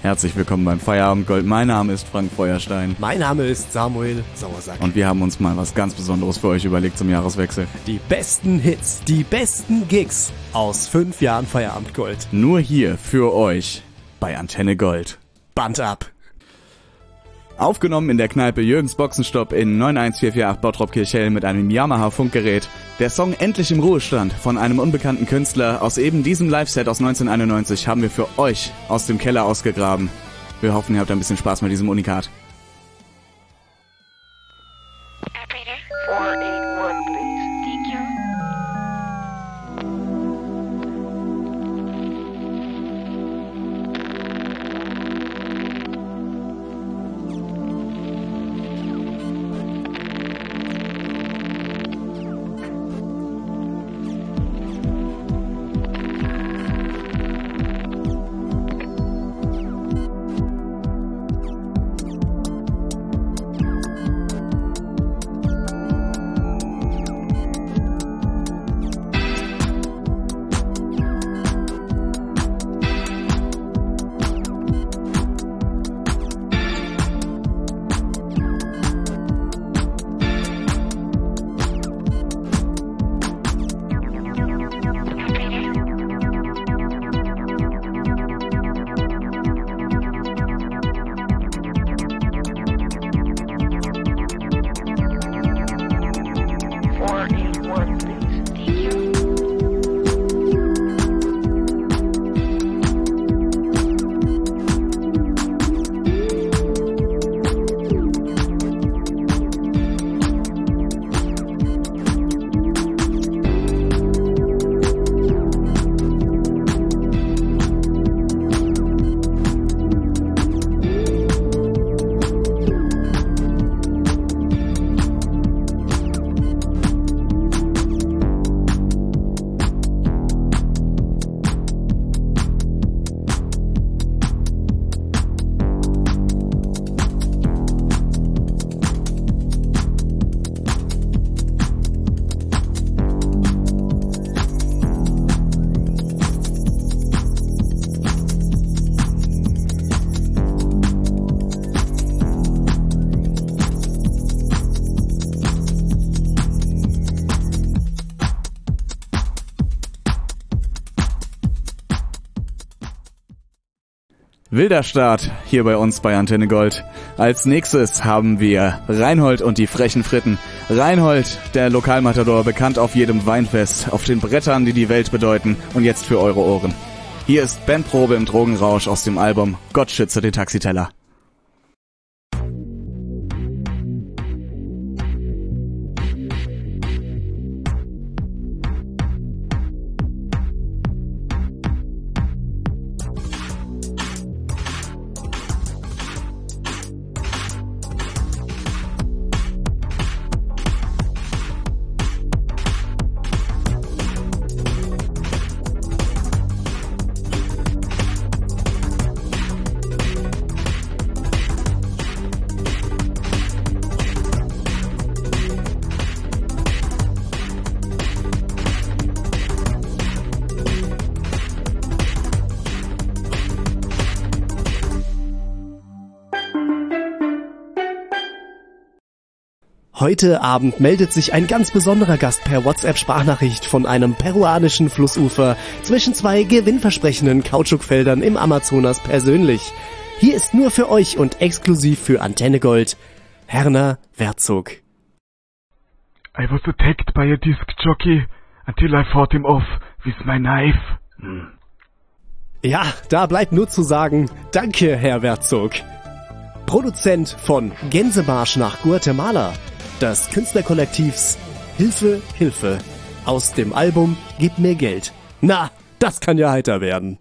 Herzlich willkommen beim Feierabendgold. Mein Name ist Frank Feuerstein. Mein Name ist Samuel Sauersack. Und wir haben uns mal was ganz Besonderes für euch überlegt zum Jahreswechsel. Die besten Hits, die besten Gigs aus 5 Jahren Feierabendgold. Nur hier für euch bei Antenne Gold. Band ab. Aufgenommen in der Kneipe Jürgens Boxenstopp in 91448 Bottrop-Kirchhellen mit einem Yamaha-Funkgerät. Der Song Endlich im Ruhestand von einem unbekannten Künstler aus eben diesem Live-Set aus 1991 haben wir für euch aus dem Keller ausgegraben. Wir hoffen, ihr habt ein bisschen Spaß mit diesem Unikat. Operator 481, please. Thank you. Wilder Start hier bei uns bei Antenne Gold. Als nächstes haben wir Reinhold und die frechen Fritten. Reinhold, der Lokalmatador, bekannt auf jedem Weinfest, auf den Brettern, die die Welt bedeuten und jetzt für eure Ohren. Hier ist Bandprobe im Drogenrausch aus dem Album Gott schütze den Taxiteller. Heute Abend meldet sich ein ganz besonderer Gast per WhatsApp-Sprachnachricht von einem peruanischen Flussufer zwischen 2 gewinnversprechenden Kautschukfeldern im Amazonas persönlich. Hier ist nur für euch und exklusiv für Antenne Gold Herner Verzog. I was attacked by a disc jockey until I fought him off with my knife. Ja, da bleibt nur zu sagen, danke, Herr Verzog. Produzent von Gänsemarsch nach Guatemala, des Künstlerkollektivs Hilfe, Hilfe, aus dem Album Gib mir Geld. Na, das kann ja heiter werden.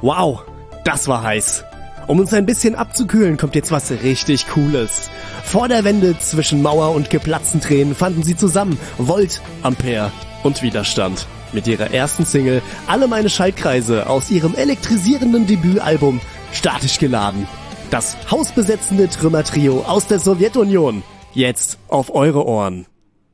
Wow, das war heiß. Um uns ein bisschen abzukühlen, kommt jetzt was richtig Cooles. Vor der Wende zwischen Mauer und geplatzten Tränen fanden sie zusammen Volt, Ampere und Widerstand. Mit ihrer ersten Single Alle meine Schaltkreise aus ihrem elektrisierenden Debütalbum Statisch geladen. Das hausbesetzende Trümmertrio aus der Sowjetunion. Jetzt auf eure Ohren.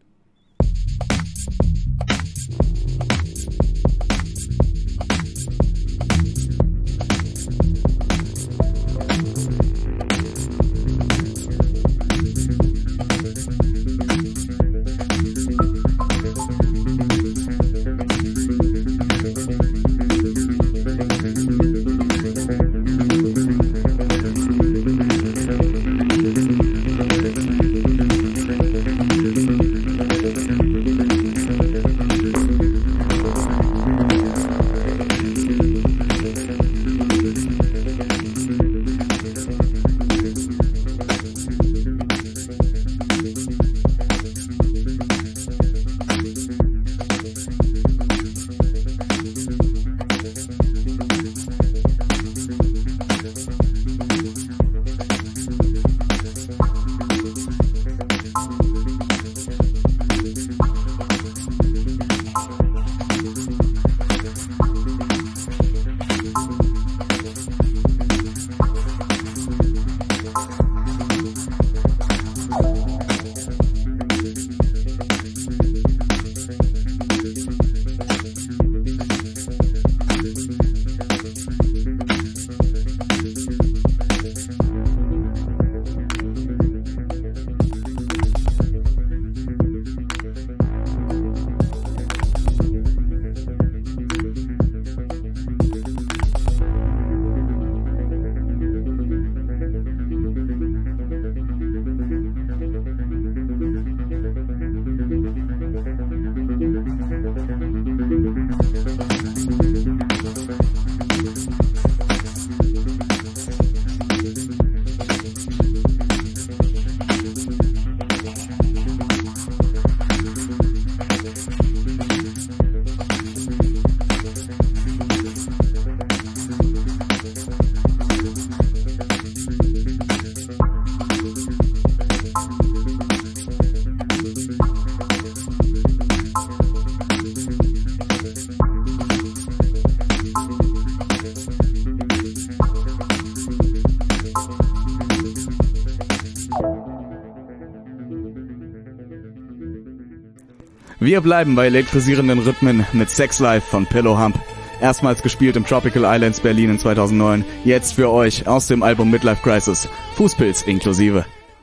Wir bleiben bei elektrisierenden Rhythmen mit Sex Life von Pillow Hump. Erstmals gespielt im Tropical Islands Berlin in 2009. Jetzt für euch aus dem Album Midlife Crisis. Fußpilz inklusive.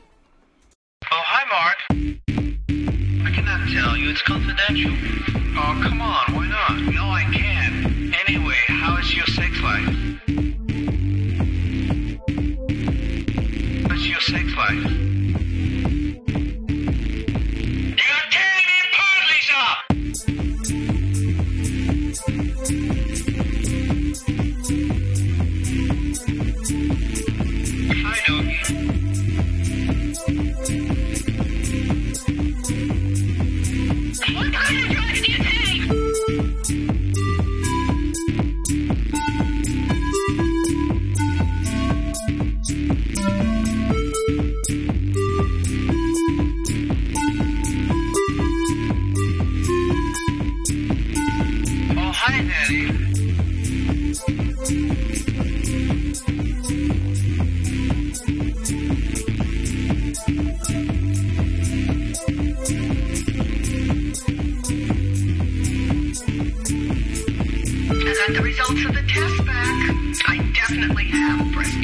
Oh, hi, Mark. I cannot tell you. It's confidential. Oh, come on. Why not? No, I can't. Anyway, how is your sex life? How's your sex life? You're tearing the parties up! Hi, Doggy. What kind of drugs do you take? Oh, hi, Daddy. I got the results of the test back. I definitely have breast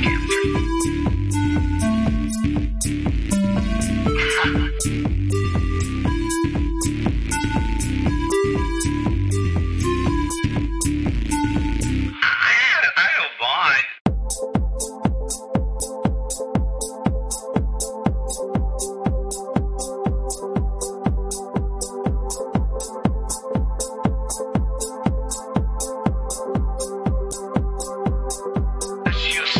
cancer. I don't mind. That's your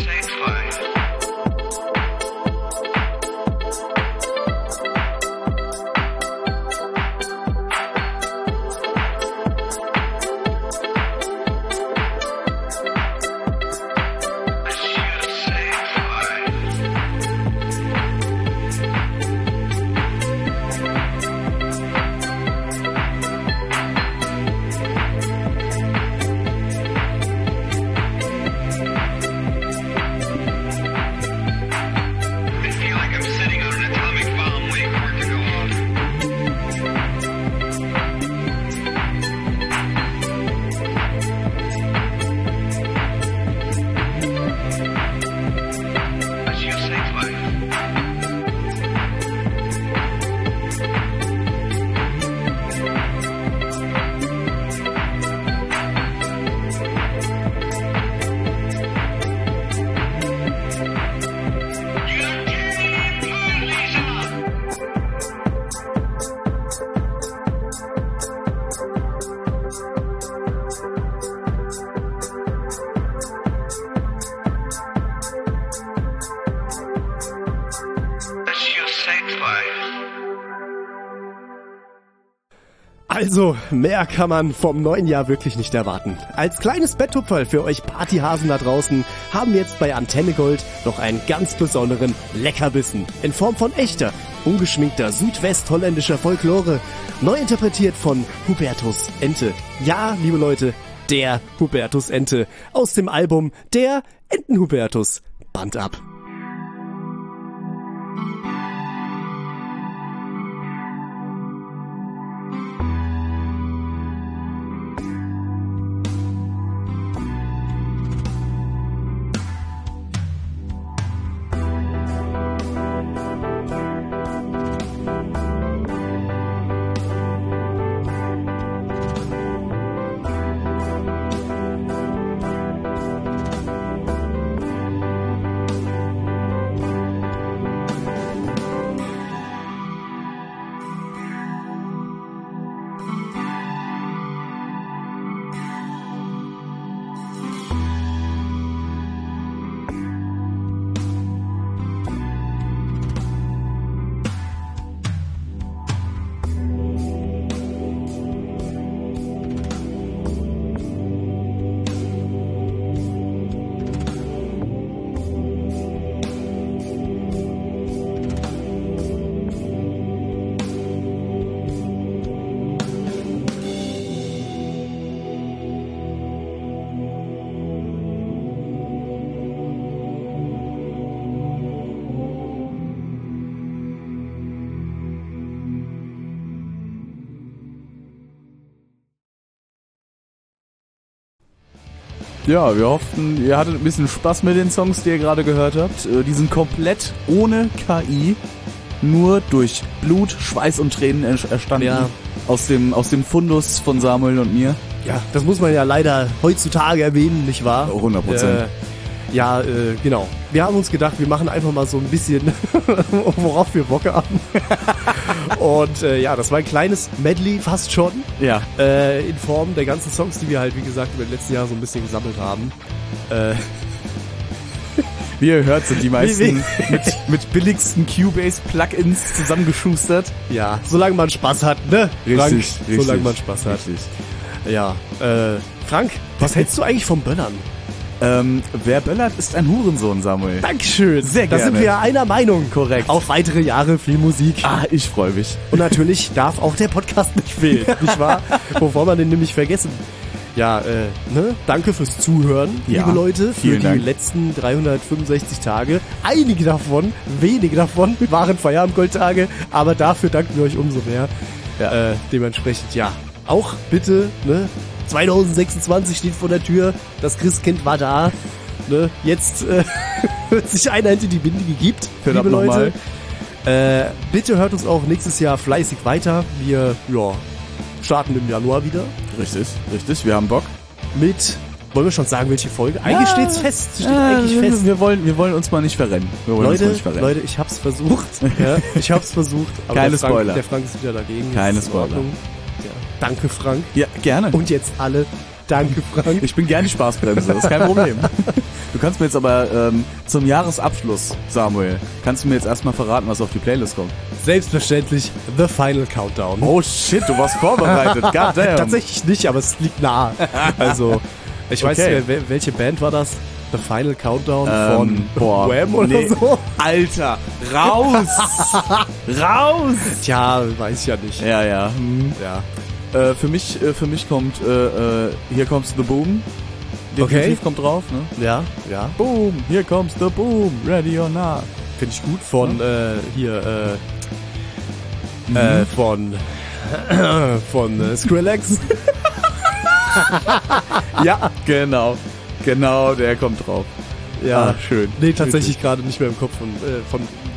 sex life. Also, mehr kann man vom neuen Jahr wirklich nicht erwarten. Als kleines Betttupferl für euch Partyhasen da draußen haben wir jetzt bei Antenne Gold noch einen ganz besonderen Leckerbissen in Form von echter, ungeschminkter südwestholländischer Folklore, neu interpretiert von Hubertus Ente. Ja, liebe Leute, der Hubertus Ente aus dem Album Der Entenhubertus. Band ab. Ja, wir hoffen, ihr hattet ein bisschen Spaß mit den Songs, die ihr gerade gehört habt. Die sind komplett ohne KI, nur durch Blut, Schweiß und Tränen erstanden. Ja. Aus dem Fundus von Samuel und mir. Ja, das muss man ja leider heutzutage erwähnen, nicht wahr? 100%. Genau. Wir haben uns gedacht, wir machen einfach mal so ein bisschen, worauf wir Bock haben. Und das war ein kleines Medley fast schon. Ja. In Form der ganzen Songs, die wir halt, wie gesagt, über die letzten Jahre so ein bisschen gesammelt haben. Wie ihr hört, sind die meisten mit billigsten Cubase-Plugins zusammengeschustert. Ja, solange man Spaß hat, ne? Frank, Richtig. solange man Spaß hat. Richtig. Ja, Frank, was hältst du eigentlich vom Böllern? Wer böllert, ist ein Hurensohn, Samuel. Dankeschön. Sehr Da gerne. sind wir einer Meinung. Korrekt. Auf weitere Jahre viel Musik. Ah, ich freue mich. Und natürlich darf auch der Podcast nicht fehlen, nicht wahr? Bevor man den nämlich vergessen. Ja, danke fürs Zuhören, Ja, liebe Leute, für vielen die Dank. letzten 365 Tage. Wenige davon waren Feierabendgoldtage, aber dafür danken wir euch umso mehr. Ja. Dementsprechend, ja, auch bitte, ne, 2026 steht vor der Tür, das Christkind war da, ne, jetzt wird sich einer hinter die Binde gegibt, Verdammt liebe nochmal. Leute. Bitte hört uns auch nächstes Jahr fleißig weiter. Wir, starten im Januar wieder Richtig. Wir haben Bock. mit, wollen wir schon sagen, welche Folge? Eigentlich steht's fest. Steht eigentlich fest. Wir wollen uns mal nicht verrennen. Leute, ich hab's versucht. Ja, ich hab's versucht. Aber Keine der Frank, Spoiler. Der Frank ist wieder dagegen. Keine Das ist in Spoiler. Ordnung. Ja. Danke, Frank. Ja, gerne. Und jetzt alle. Danke, Frank. Ich bin gern die Spaßbremse, das ist kein Problem. Du kannst mir jetzt aber zum Jahresabschluss, Samuel, kannst du mir jetzt erstmal verraten, was auf die Playlist kommt? Selbstverständlich The Final Countdown. Oh shit, du warst vorbereitet. God damn. Tatsächlich nicht, aber es liegt nah. Also, ich weiß Okay. nicht, welche Band war das? The Final Countdown von boah, Wham oder nee. so? Alter, raus! Raus! Tja, weiß ich ja nicht. Ja. Ja. Für mich kommt Here Comes the Boom. Definitiv Okay. kommt drauf, ne? Ja. Boom, here comes the boom, ready or not. Finde ich gut. Von, von Skrillex. Ja, genau, der kommt drauf. Ja, Ah, schön. Nee, tatsächlich gerade nicht mehr im Kopf von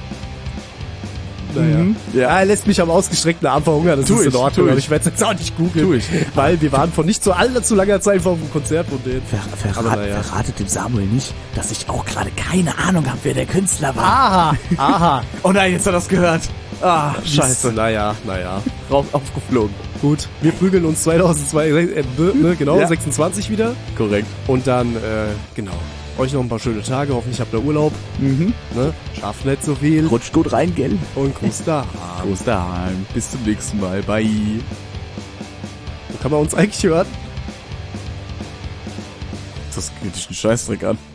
naja. Mhm. Ja. Er lässt mich am ausgestreckten Arm verhungern, das Tu ist in ich, Ordnung, tu aber ich. ich werde es jetzt auch nicht googeln. Tu ich. Weil wir waren vor nicht so allzu langer Zeit auf einem Konzert von denen. Aber naja. Verratet dem Samuel nicht, dass ich auch gerade keine Ahnung habe, wer der Künstler war. Aha. Oh nein, jetzt hat er das gehört. Ah, scheiße. Naja. Drauf aufgeflogen. Gut, wir prügeln uns 2002, Ja. 26 wieder. Korrekt. Und dann, genau. Euch noch ein paar schöne Tage. Hoffentlich habt ihr Urlaub. Mhm. Ne? Schlaft nicht so viel. Rutscht gut rein, gell? Und Gruß da. Gruß daheim. Bis zum nächsten Mal. Bye. Wo kann man uns eigentlich hören? Das geht dich einen Scheißdreck an.